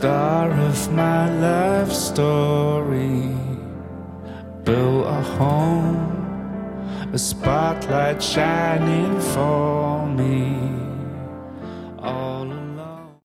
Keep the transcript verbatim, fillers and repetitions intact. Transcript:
star of my love story, built a home, a spotlight shining for me.